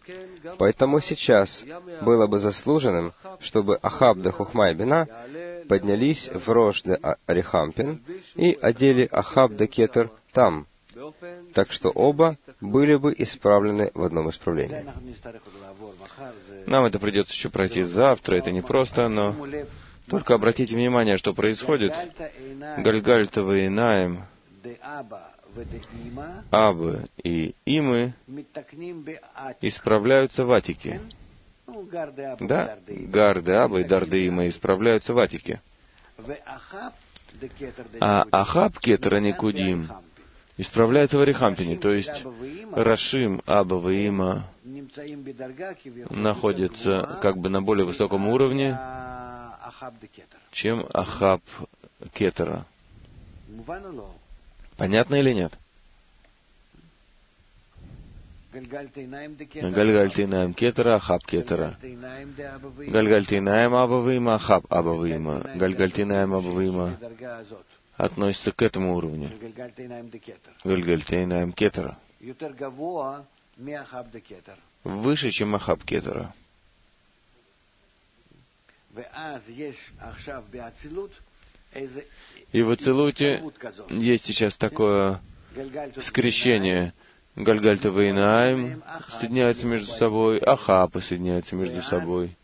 Поэтому сейчас было бы заслуженным, чтобы Ахаб де Хохма и Бина поднялись в Рош де Рехампин и одели Ахаб де Кетер там, так что оба были бы исправлены в одном исправлении. Нам это придется еще пройти завтра, это непросто, но только обратите внимание, что происходит. Гальгальтовые Наим, Абы и Имы исправляются в Атике. Да, Гарды Абы и Дарды Имы исправляются в Атике. А Ахаб Кетер Никудим исправляется в Арихампине, то есть Рашим, Аба и Има находятся как бы на более высоком уровне, чем Ахаб Кетера. Понятно или нет? Гальгальтейнаем Кетера, Ахаб Кетера. Гальгальтейнаем Абавима, Ахаб Абавима. Гальгальтейнаем Абавима относится к этому уровню. Гальгальтейнаем Кетера. Выше, чем Ахаб Кетера. И в Ацилуте есть сейчас такое скрещение. Гальгальтовый и Наим соединяются между собой, Ахабы соединяются между собой.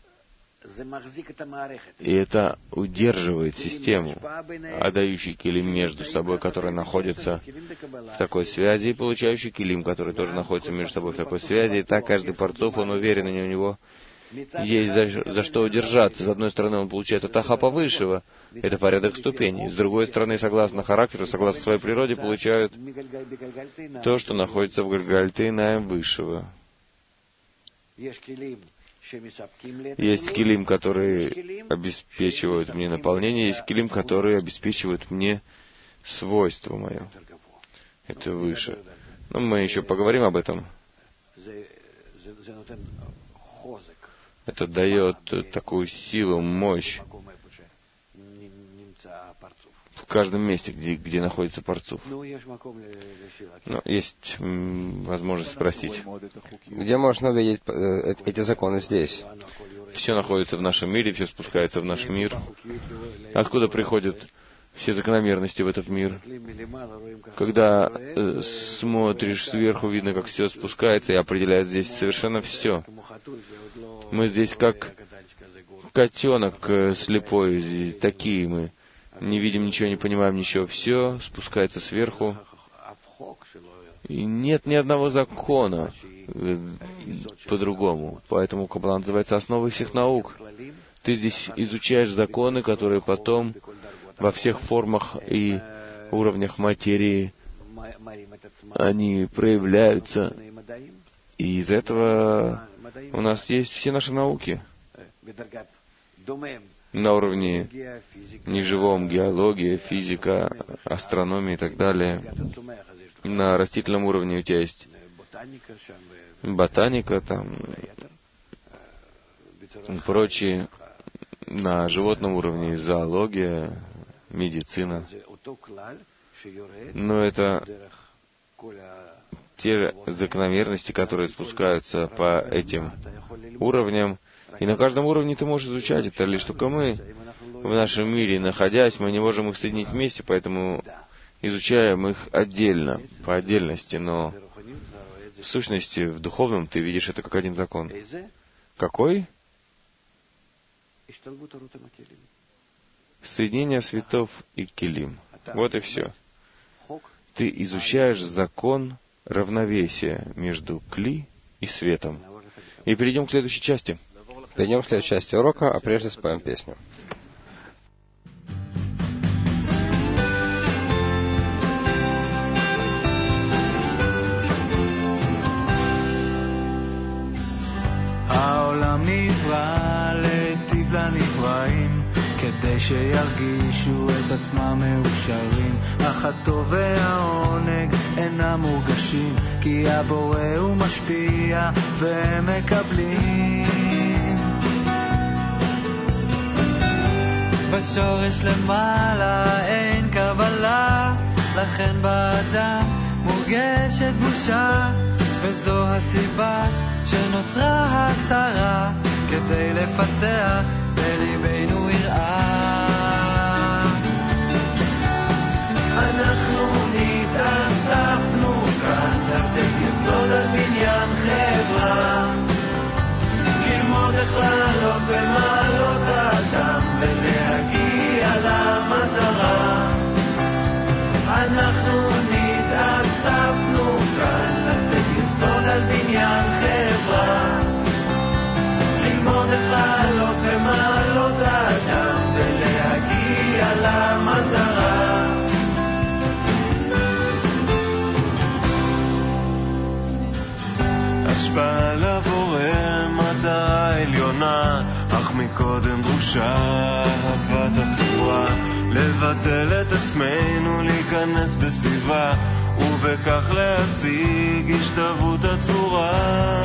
И это удерживает систему, отдающий килим между собой, который находится в такой связи, и получающий килим, который тоже находится между собой в такой связи. И так каждый парцов, он уверен, и у него есть за, за что удержаться. С одной стороны, он получает от Ахапа высшего, это порядок ступеней. С другой стороны, согласно характеру, согласно своей природе, получают то, что находится в Гальгальтейнаем высшего. Есть килим, которые обеспечивают мне наполнение, есть килим, которые обеспечивают мне свойство мое. Это выше. Но мы еще поговорим об этом. Это дает такую силу, мощь в каждом месте, где, где находится парцуф. Но есть м, возможность спросить. Где можно увидеть э, эти законы здесь? Все находится в нашем мире, все спускается в наш мир. Откуда приходят все закономерности в этот мир? Когда э, смотришь сверху, видно, как все спускается и определяет здесь совершенно все. Мы здесь как котенок э, слепой, здесь, такие мы. Не видим ничего, не понимаем ничего. Все спускается сверху. И нет ни одного закона э, по-другому. Поэтому Каббала называется основой всех наук. Ты здесь изучаешь законы, которые потом во всех формах и уровнях материи они проявляются. И из этого у нас есть все наши науки. На уровне неживом, геология, физика, астрономия и так далее. На растительном уровне у тебя есть ботаника, там, и прочие. На животном уровне зоология, медицина. Но это те закономерности, которые спускаются по этим уровням. И на каждом уровне ты можешь изучать это, лишь только мы в нашем мире, находясь, мы не можем их соединить вместе, поэтому изучаем их отдельно, по отдельности, но в сущности, в духовном ты видишь это как один закон. Какой? Соединение светов и килим. Вот и все. Ты изучаешь закон равновесия между кли и светом. И перейдем к следующей части. Перейдем к следующей части урока, а прежде споем песню. העולם נברא להיטיב לנבראים כדי שירגישו את עצמם מאושרים אך הטוב והעונג אינם מורגשים כי הבורא הוא משפיע והם מקבלים בשורש למעלה אין קבלה לכן באדם מורגשת בושה וזו הסיבה שנוצרה הסתרה כדי לפתח בליבנו יראה התחושה, אהבת החברה, לבטל את עצמנו, להיכנס בסביבה, ובכך להשיג השתוות הצורה.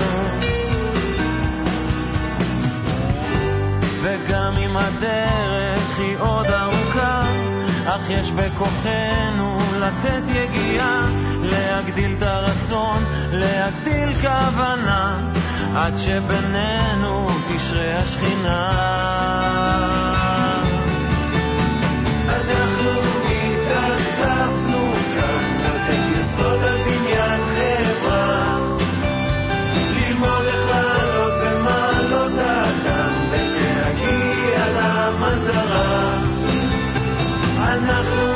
וגם אם הדרך היא עוד ארוכה, אך יש בכוחנו לתת יגיעה, להגדיל את הרצון, להגדיל כוונה, עד שבינינו תשרה השכינה. אנחנו התאספנו כאן לתת יסוד על בניין חברה, ללמוד איך לעלות במעלות האדם ולהגיע למטרה. אנחנו